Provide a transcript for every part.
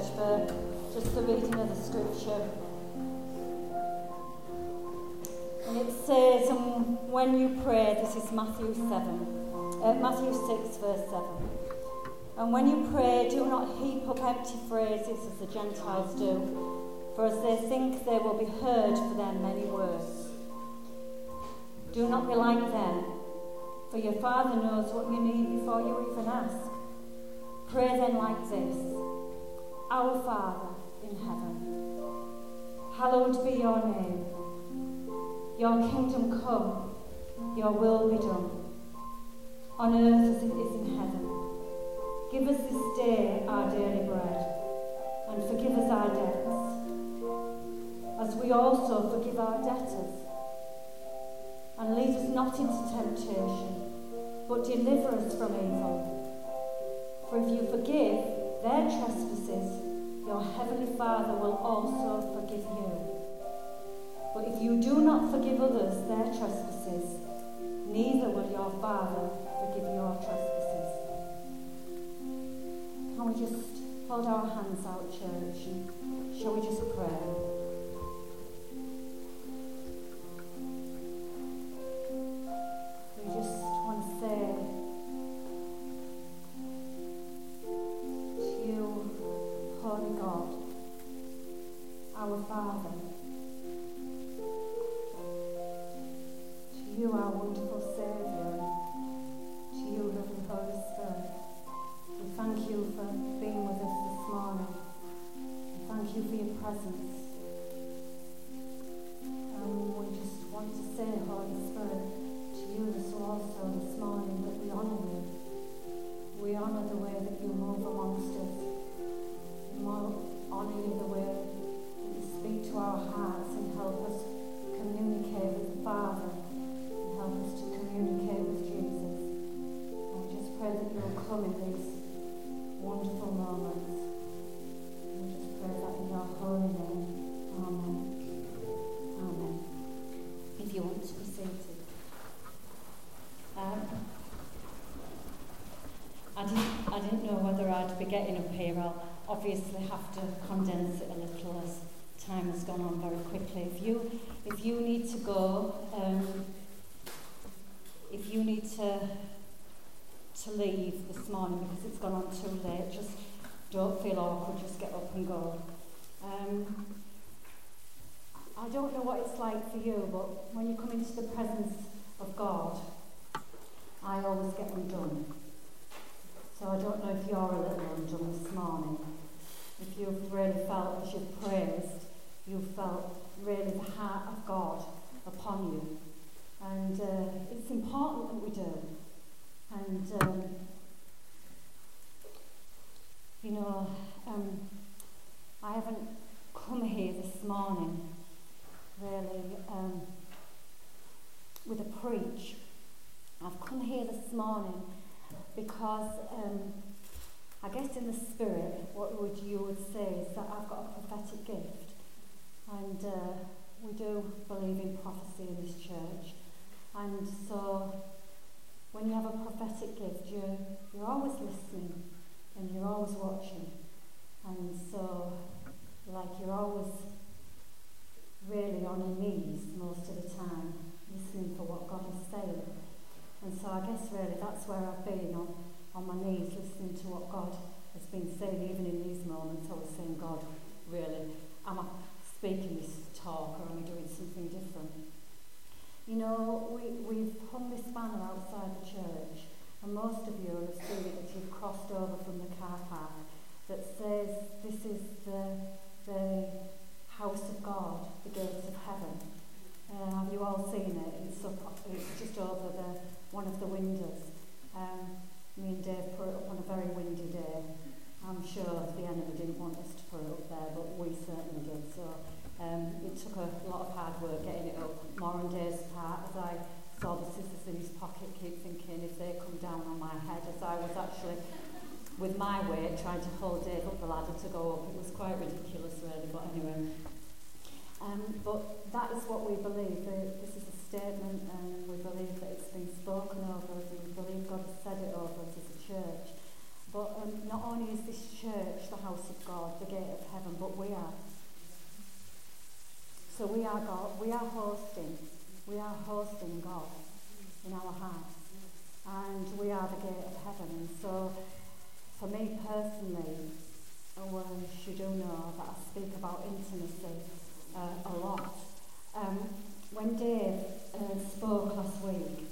church for just the reading of the scripture. And it says, when you pray, this is Matthew 6 verse 7. And when you pray, do not heap up empty phrases as the Gentiles do, for as they think they will be heard for their many words. Do not be like them, for your Father knows what you need before you even ask. Pray then like this: Our Father in heaven, hallowed be your name. Your kingdom come, your will be done, on earth as it is in heaven. Give us this day our daily bread, and forgive us our debts, as we also forgive our debtors. And lead us not into temptation, but deliver us from evil. For if you forgive their trespasses, your heavenly Father will also forgive you. But if you do not forgive others their trespasses, neither will your Father forgive your trespasses. Can we just hold our hands out, church, and shall we just pray? We just want to say to you, Holy God, our Father, to you, our wonderful Saviour, and to you, loving Holy Spirit, we thank you for being with us this morning. We thank you for your presence. We just want to say, Holy Spirit, to you also this morning, that we honour you. We honour the way that you move amongst us. We honour you the way that you speak to our hearts and help us communicate with the Father and help us to communicate with Jesus. And we just pray that you'll come in these wonderful moments. And we just pray that in your holy name. Amen. Amen. If you want to be seated. I didn't know whether I'd be getting up here. I'll obviously have to condense it a little as time has gone on very quickly. If you need to go, if you need to leave this morning because it's gone on too late, just don't feel awkward, just get up and go. I don't know what it's like for you, but when you come into the presence of God, I always get undone. So I don't know if you're a little undone this morning. If you've really felt, as you've praised, you've felt really the heart of God upon you. And it's important that we do. And, I haven't come here this morning really with a preach. I've come here this morning because I guess in the spirit, what you would say is that I've got a prophetic gift, and we do believe in prophecy in this church. And so when you have a prophetic gift, you're always listening and you're always watching, and so you're always really on your knees most of the time, listening for what God is saying. And so I guess really that's where I've been, on my knees, listening to what God has been saying. Even in these moments, I was saying, God, really, am I speaking this talk, or am I doing something different? You know, we've hung this banner outside the church, and most of you will have seen it as you've crossed over from the car park, that says this is the house of God, the gates of heaven. Have you all seen it? It's just over one of the windows. Me and Dave put it up on a very windy day. I'm sure the enemy didn't want us to put it up there, but we certainly did. So it took a lot of hard work getting it up. More on Dave's part, as I saw the scissors in his pocket, keep thinking if they come down on my head, as I was actually, with my weight, trying to hold Dave up the ladder to go up. It was quite ridiculous, really, but anyway. But that is what we believe. This is a statement, and we believe that it's been spoken over us, and we believe God has said it over us as a church, But not only is this church the house of God, the gate of heaven, but we are. So we are God. We are hosting God in our hearts, and we are the gate of heaven. And so, for me personally, you do know that I speak about intimacy a lot. When Dave spoke last week,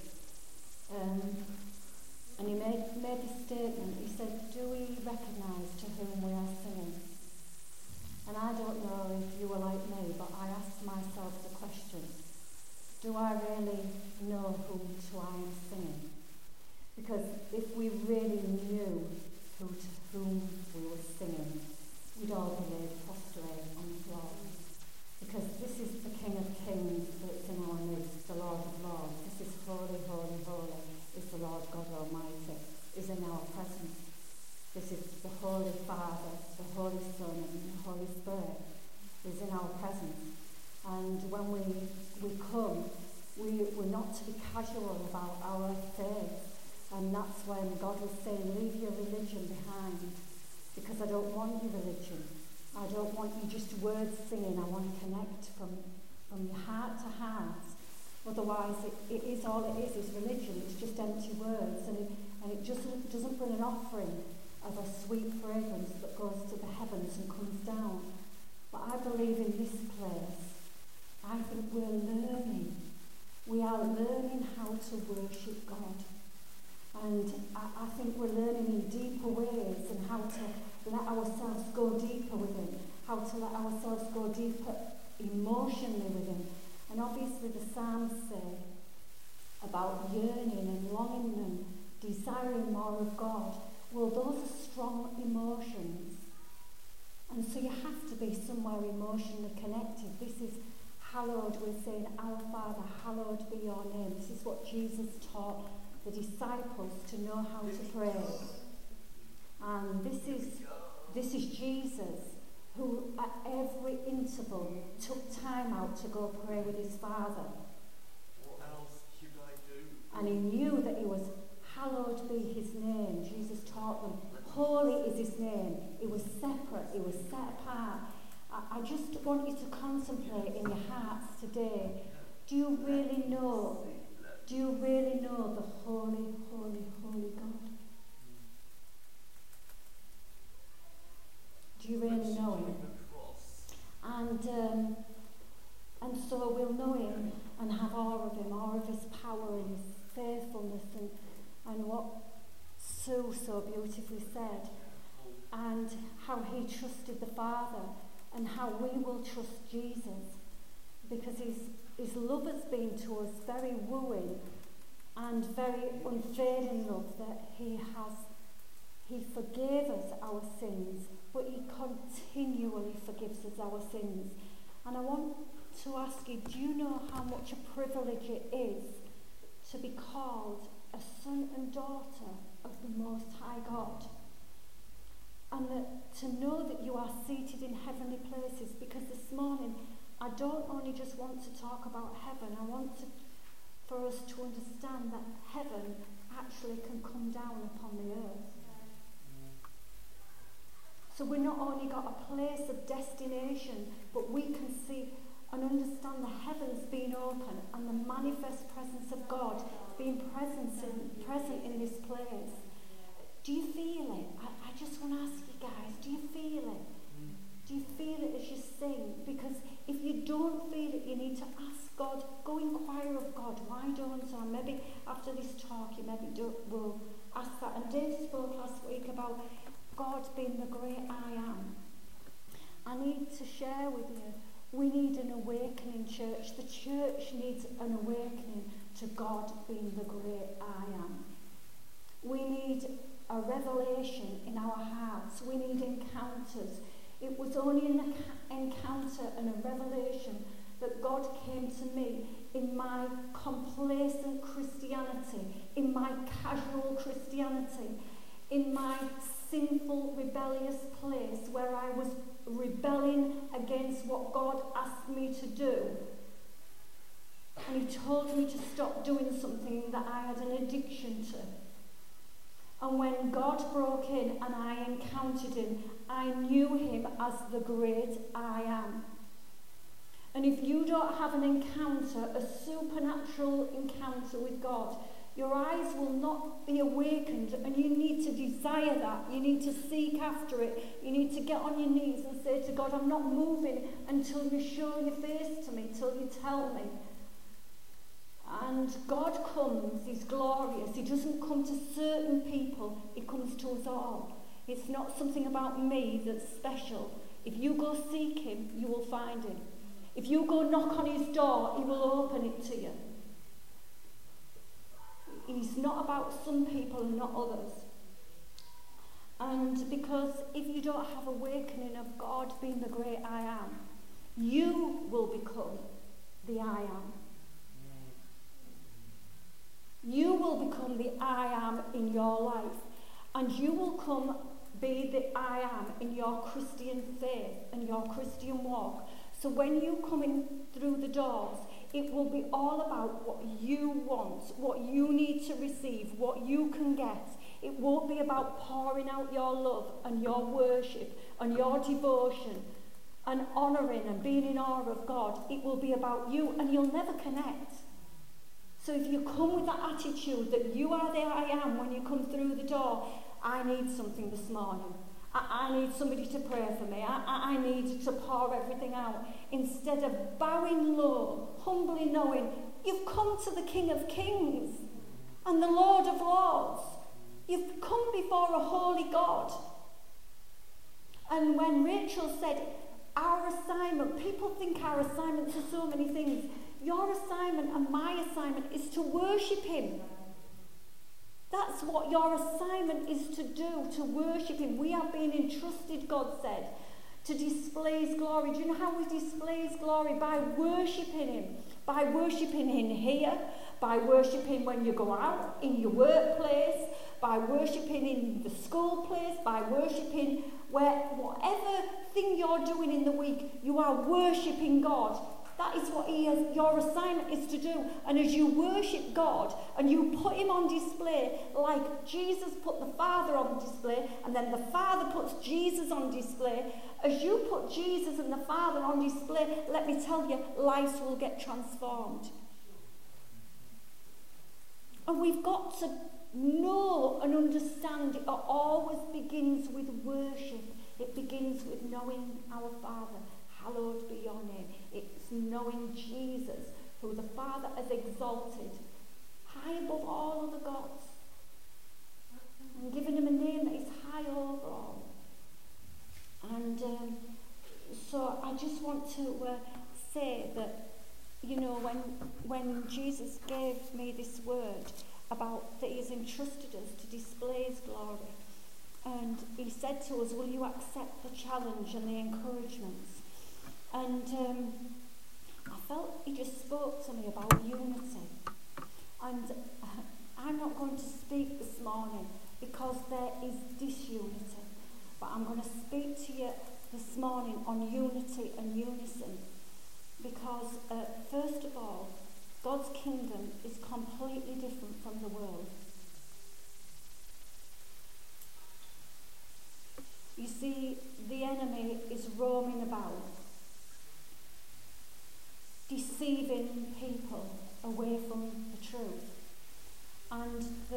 and he made this statement, he said, "Do we recognise to whom we are singing?" And I don't know if you were like me, but I asked myself the question, do I really know whom to I am singing? Because if we really knew to whom we were singing, we'd all be laid prostrate on the floor. Because this is the King of Kings that's in our midst, the Lord of Lords. This is holy, holy, holy, is the Lord God Almighty, is in our presence. This is the Holy Father, the Holy Son, and the Holy Spirit is in our presence. And when we come, we're not to be casual about our faith. And that's when God was saying, leave your religion behind, because I don't want your religion. I don't want you just words singing. I want to connect from your heart to heart. Otherwise, it is all it is religion. It's just empty words, and it doesn't bring an offering of a sweet fragrance that goes to the heavens and comes down. But I believe in this place, I think we're learning. We are learning how to worship God. And I think we're learning in deeper ways and how to let ourselves go deeper with Him, how to let ourselves go deeper emotionally with Him. And obviously the Psalms say about yearning and longing and desiring more of God. Well, those are strong emotions. And so you have to be somewhere emotionally connected. This is hallowed, we're saying, Our Father, hallowed be your name. This is what Jesus taught the disciples to know how to pray. And this is Jesus, who at every interval took time out to go pray with his Father. What else should I do? And he knew that he was hallowed be his name. Jesus taught them, holy is his name. It was separate, it was set apart. I just want you to contemplate in your hearts today, do you really know the holy, holy, holy God? Do you really know him? And so we'll know him and have awe of him, awe of his power and his faithfulness and what Sue so beautifully said, and how he trusted the Father and how we will trust Jesus, because his love has been to us very wooing and very unfading love, that he forgave us our sins, but he continually forgives us our sins. And I want to ask you, do you know how much a privilege it is to be called a son and daughter of the Most High God? And that to know that you are seated in heavenly places, because this morning I don't only just want to talk about heaven, I want for us to understand that heaven actually can come down upon the earth. So we've not only got a place of destination, but we can see and understand the heavens being open and the manifest presence of God being present in this place. Do you feel it? I just want to ask you guys, do you feel it? Do you feel it as you sing? Because if you don't feel it, you need to ask God, go inquire of God. Why don't I? Maybe after this talk, you will ask that. And Dave spoke last week about God being the great I am. I need to share with you, we need an awakening, church. The church needs an awakening to God being the great I am. We need a revelation in our hearts. We need encounters. It was only an encounter and a revelation that God came to me in my complacent Christianity, in my casual Christianity, in my sinful, rebellious place where I was rebelling against what God asked me to do. And he told me to stop doing something that I had an addiction to. And when God broke in and I encountered him, I knew him as the great I am. And if you don't have an encounter, a supernatural encounter with God, your eyes will not be awakened, and you need to desire that. You need to seek after it. You need to get on your knees and say to God, I'm not moving until you show your face to me, till you tell me. And God comes, he's glorious. He doesn't come to certain people, he comes to us all. It's not something about me that's special. If you go seek him, you will find him. If you go knock on his door, he will open it to you. He's not about some people and not others. And because if you don't have awakening of God being the great I am, you will become the I am. You will become the I am in your life. And you will be the I am in your Christian faith and your Christian walk. So when you come in through the doors, it will be all about what you want, what you need to receive, what you can get. It won't be about pouring out your love and your worship and your devotion and honouring and being in awe of God. It will be about you, and you'll never connect. So if you come with that attitude that you are the I am when you come through the door, I need something this morning. I need somebody to pray for me. I need to pour everything out. Instead of bowing low, humbly knowing you've come to the King of Kings and the Lord of Lords. You've come before a holy God. And when Rachel said, our assignment, people think our assignments are so many things. Your assignment and my assignment is to worship him. That's what your assignment is to do, to worship him. We are being entrusted, God said, to display his glory. Do you know how we display his glory? By worshipping him. By worshipping him here, by worshipping when you go out, in your workplace, by worshipping in the school place, by worshipping whatever thing you're doing in the week, you are worshipping God. That is what your assignment is to do. And as you worship God and you put him on display, like Jesus put the Father on display, and then the Father puts Jesus on display, as you put Jesus and the Father on display, let me tell you, lives will get transformed. And we've got to know and understand it always begins with worship. It begins with knowing our Father. Hallowed be your name. It's knowing Jesus, who the Father has exalted high above all other gods, and given him a name that is high over all. And so I just want to say that, you know, when Jesus gave me this word about that he has entrusted us to display his glory, and he said to us, will you accept the challenge and the encouragements? And I felt he just spoke to me about unity. And I'm not going to speak this morning because there is disunity. But I'm going to speak to you this morning on unity and unison. Because, first of all, God's kingdom is completely different from the world. You see, the enemy is roaming about, deceiving people away from the truth. And the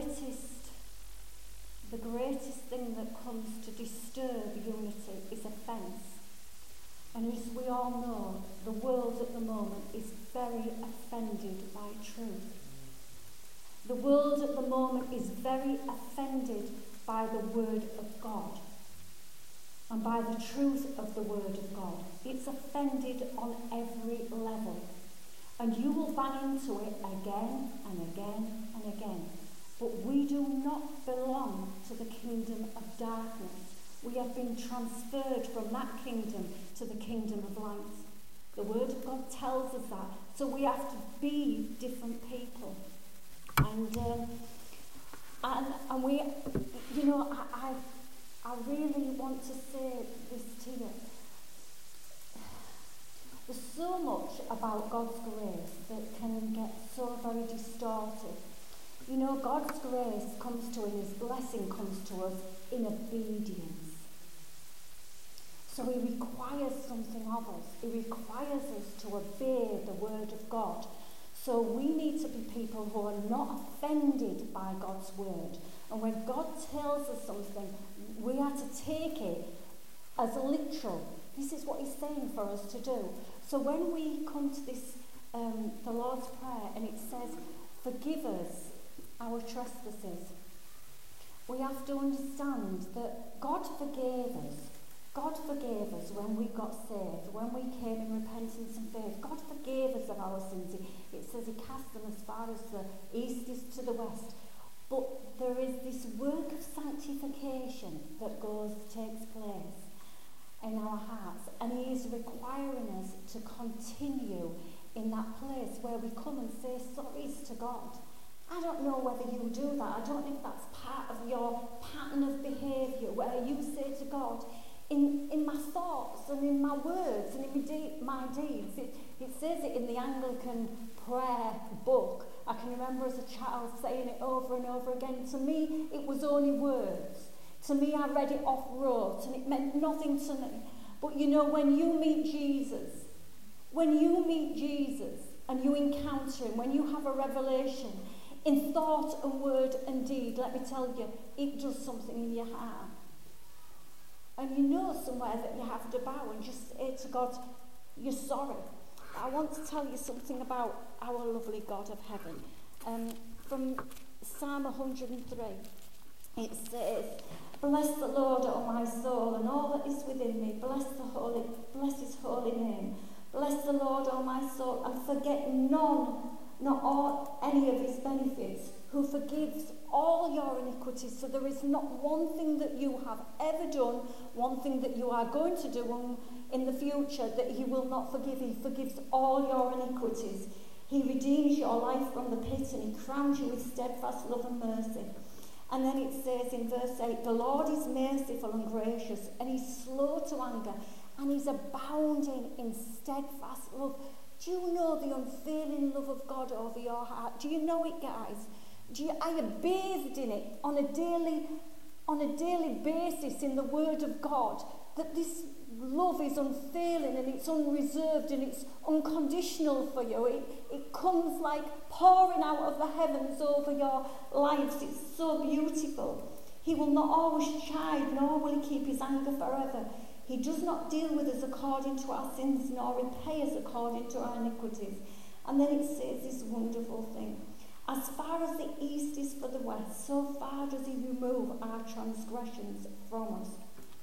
greatest thing that comes to disturb unity is offence. And as we all know, the world at the moment is very offended by truth. The world at the moment is very offended by the word of God and by the truth of the word of God. It's offended on every level. And you will bang into it again and again and again. But we do not belong to the kingdom of darkness. We have been transferred from that kingdom to the kingdom of light. The word of God tells us that. So we have to be different people. And we, you know, I really want to say this to you. There's so much about God's grace that can get so very distorted. You know, God's grace comes to us, his blessing comes to us in obedience. So he requires something of us. He requires us to obey the word of God. So we need to be people who are not offended by God's word. And when God tells us something, we are to take it as literal. This is what he's saying for us to do. So when we come to this, the Lord's Prayer, and it says, forgive us our trespasses, we have to understand that God forgave us. God forgave us when we got saved, when we came in repentance and faith. God forgave us of our sins. It says he cast them as far as the east is to the west. But there is this work of sanctification that takes place in our hearts, and he is requiring us to continue in that place where we come and say sorries to God. I don't know whether you do that. I don't know if that's part of your pattern of behaviour, where you say to God, in my thoughts and in my words and in my deeds. It says it in the Anglican prayer book. I can remember as a child saying it over and over again. To me, it was only words. To me, I read it off rote and it meant nothing to me. But you know, when you meet Jesus and you encounter him, when you have a revelation in thought and word and deed, let me tell you, it does something in your heart. And you know somewhere that you have to bow and just say to God, you're sorry. I want to tell you something about our lovely God of heaven. From Psalm 103, it says, bless the Lord, O my soul, and all that is within me. Bless his holy name. Bless the Lord, O my soul, and forget any of his benefits, who forgives all your iniquities. So there is not one thing that you have ever done, one thing that you are going to do in the future that he will not forgive. He forgives all your iniquities. He redeems your life from the pit, and he crowns you with steadfast love and mercy. And then it says in verse 8, the Lord is merciful and gracious, and he's slow to anger, and he's abounding in steadfast love. Do you know the unfailing love of God over your heart? Do you know it, guys? Are you bathed in it on a daily basis in the Word of God? That this love is unfailing and it's unreserved and it's unconditional for you. It comes like pouring out of the heavens over your lives. It's so beautiful. He will not always chide, nor will he keep his anger forever. He does not deal with us according to our sins, nor repay us according to our iniquities. And then it says this wonderful thing. As far as the east is for the west, so far does he remove our transgressions from us.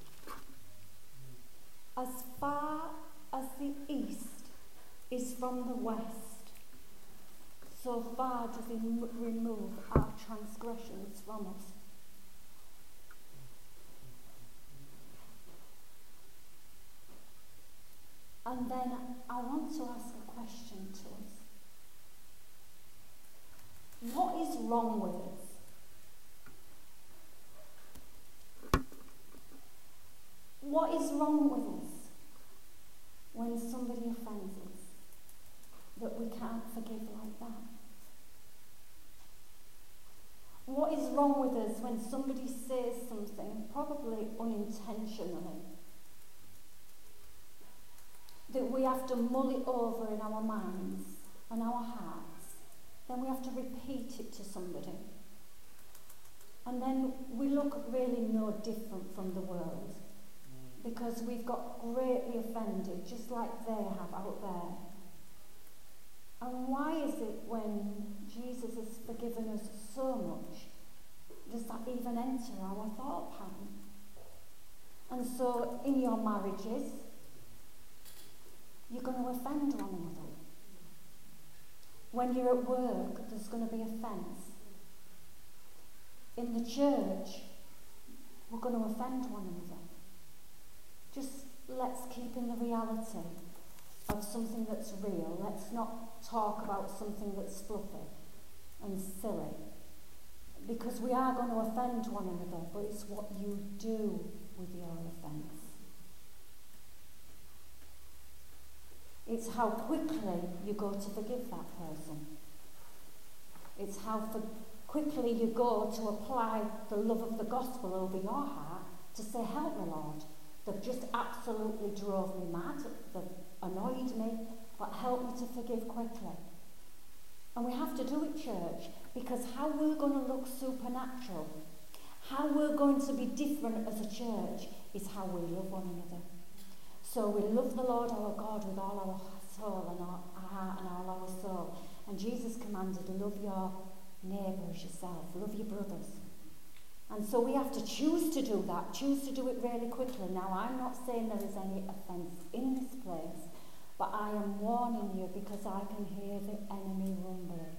As far as the east is from the west, so far does he remove our transgressions from us. And then I want to ask a question to us. What is wrong with us? What is wrong with us when somebody offends us that we can't forgive like that? What is wrong with us when somebody says something, probably unintentionally, that we have to mull it over in our minds and our hearts? Then we have to repeat it to somebody. And then we look really no different from the world, because we've got greatly offended, just like they have out there. And why is it when Jesus has forgiven us so much, does that even enter our thought pattern? And so in your marriages, you're going to offend one another. When you're at work, there's going to be offence. In the church, we're going to offend one another. Just let's keep in the reality of something that's real. Let's not talk about something that's fluffy and silly. Because we are going to offend one another, but it's what you do with your offence. It's how quickly you go to forgive that person. It's how quickly you go to apply the love of the gospel over your heart to say, help me, Lord. They've just absolutely drove me mad. They've annoyed me, but help me to forgive quickly. And we have to do it, church, because how we're going to look supernatural, how we're going to be different as a church, is how we love one another. So we love the Lord our God with all our soul and our heart and all our soul. And Jesus commanded, love your neighbour as yourself, love your brothers. And so we have to choose to do that, choose to do it really quickly. Now, I'm not saying there is any offence in this place, but I am warning you because I can hear the enemy rumbling.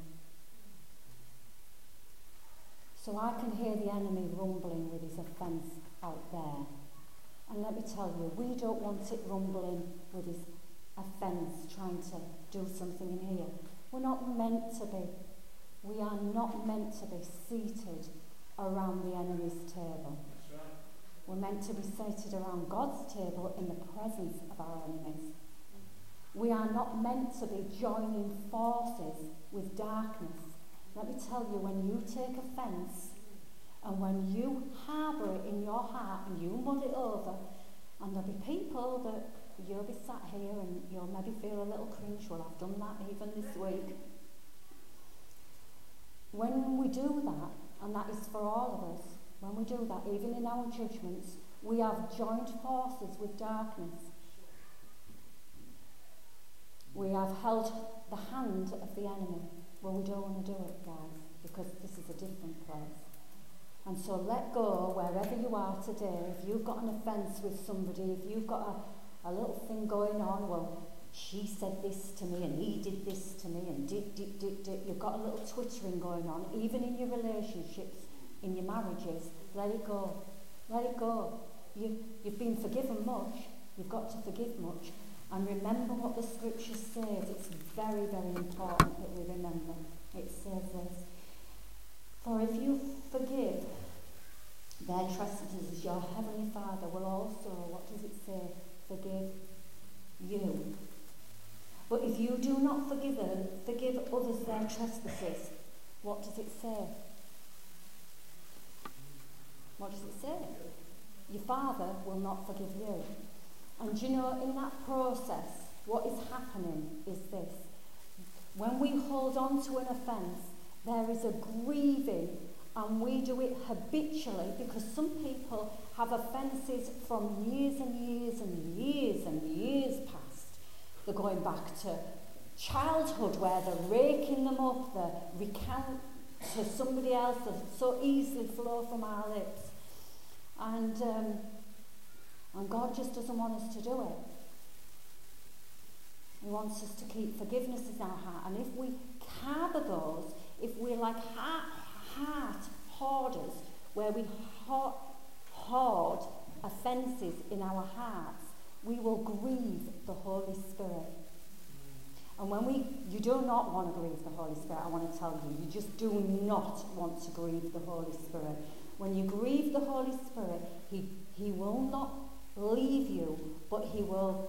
So I can hear the enemy rumbling with his offence out there. And let me tell you, we don't want it rumbling with his offence, trying to do something in here. We're not meant to be. We are not meant to be seated around the enemy's table. That's right. We're meant to be seated around God's table in the presence of our enemies. We are not meant to be joining forces with darkness. Let me tell you, when you take offence and when you harbour it in your heart and you mull it over, and there'll be people that you'll be sat here and you'll maybe feel a little cringe. Well, I've done that even this week. When we do that, and that is for all of us, when we do that, even in our judgments, we have joined forces with darkness. We have held the hand of the enemy. Well, we don't want to do it, guys, because this is a different place. And so let go wherever you are today. If you've got an offence with somebody, if you've got a little thing going on, well, she said this to me and he did this to me and did. You've got a little twittering going on, even in your relationships, in your marriages. Let it go. Let it go. You've been forgiven much. You've got to forgive much. And remember what the scripture says. It's very, very important that we remember. It says this. For if you forgive their trespasses, your heavenly Father will also, what does it say? Forgive you. But if you do not forgive others their trespasses, what does it say? What does it say? Your Father will not forgive you. And you know, in that process, what is happening is this. When we hold on to an offence, there is a grieving, and we do it habitually, because some people have offences from years and years and years and years past. They're going back to childhood where they're raking them up, they recount to somebody else that so easily flow from our lips. And God just doesn't want us to do it. He wants us to keep forgiveness in our heart. And if we harbour those, if we're like heart hoarders, where we hoard offences in our hearts, we will grieve the Holy Spirit. And when you do not want to grieve the Holy Spirit, I want to tell you, you just do not want to grieve the Holy Spirit. When you grieve the Holy Spirit, he will not leave you, but he will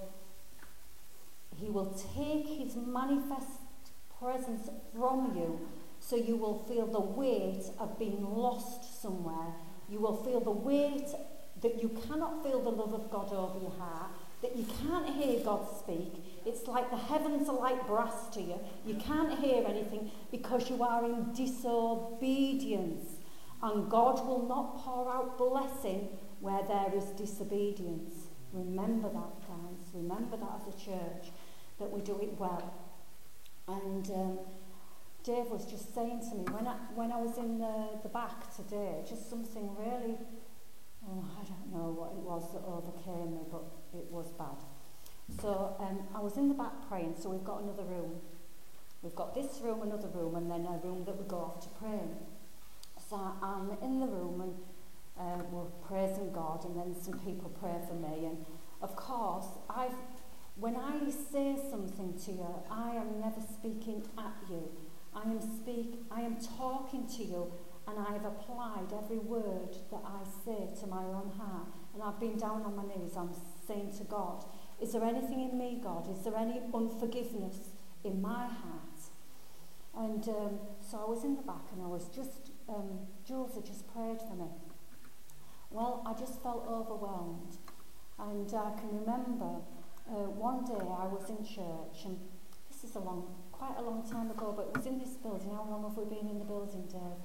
take his manifest presence from you, so you will feel the weight of being lost somewhere. You will feel the weight that you cannot feel the love of God over your heart, that you can't hear God speak. It's like the heavens are like brass to you. You can't hear anything because you are in disobedience. And God will not pour out blessing where there is disobedience. Remember that, guys. Remember that as a church, that we do it well. And Dave was just saying to me, when I was in the back today, just something really, I don't know what it was that overcame me, but it was bad. So I was in the back praying, so we've got another room. We've got this room, another room, and then a room that we go off to pray in. So I'm in the room and we're praising God, and then some people pray for me. And of course, when I say something to you, I am never speaking at you. I am talking to you, and I have applied every word that I say to my own heart. And I've been down on my knees, I'm saying to God, is there anything in me, God? Is there any unforgiveness in my heart? And so I was in the back, and I was just Jules had just prayed for me. Well, I just felt overwhelmed. And I can remember one day I was in church, and this is quite a long time ago, but it was in this building. How long have we been in the building, Dave?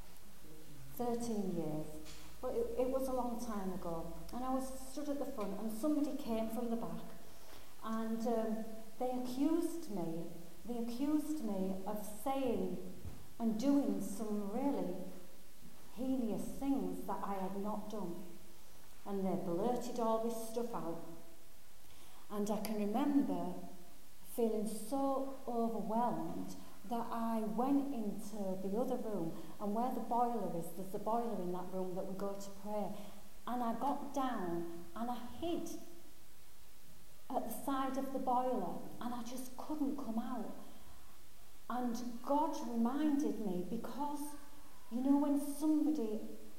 13 years. But it was a long time ago. And I was stood at the front, and somebody came from the back, and they accused me of saying and doing some really heinous things that I had not done. And they blurted all this stuff out. And I can remember feeling so overwhelmed that I went into the other room, and where the boiler is, there's a boiler in that room that we go to pray. And I got down and I hid at the side of the boiler, and I just couldn't come out. And God reminded me, because, when somebody,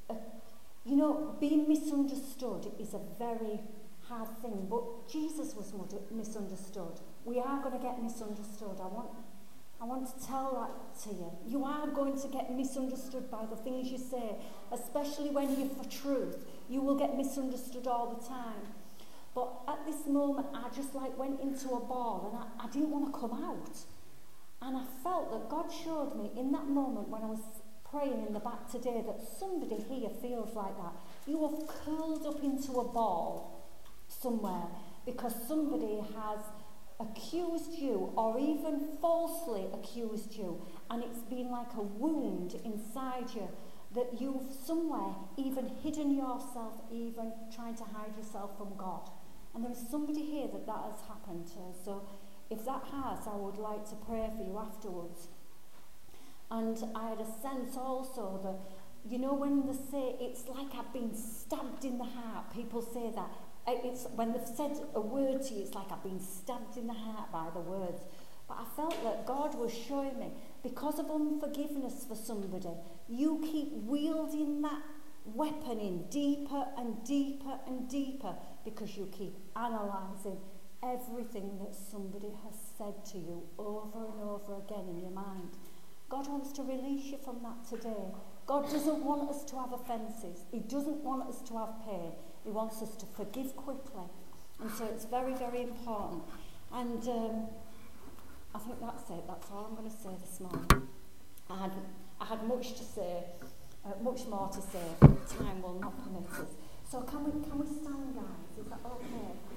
being misunderstood is a very hard thing, but Jesus was misunderstood. We are going to get misunderstood. I want to tell that to you. You are going to get misunderstood by the things you say, especially when you're for truth. You will get misunderstood all the time. But at this moment, I just went into a ball, and I didn't want to come out. And I felt that God showed me in that moment when I was praying in the back today that somebody here feels like that. You have curled up into a ball somewhere because somebody has accused you, or even falsely accused you, and it's been like a wound inside you that you've somewhere even hidden yourself, even trying to hide yourself from God. And there is somebody here that has happened to. So if that has, I would like to pray for you afterwards. And I had a sense also that, when they say it's like I've been stabbed in the heart, people say that. It's when they've said a word to you, it's like I've been stabbed in the heart by the words. But I felt that God was showing me, because of unforgiveness for somebody, you keep wielding that weapon in deeper and deeper and deeper, because you keep analysing everything that somebody has said to you over and over again in your mind. God wants to release you from that today. God doesn't want us to have offences. He doesn't want us to have pain. He wants us to forgive quickly. And so it's very, very important. And I think that's it. That's all I'm going to say this morning. I had much to say, much more to say, but time will not permit us. So can we stand, guys? Is that okay?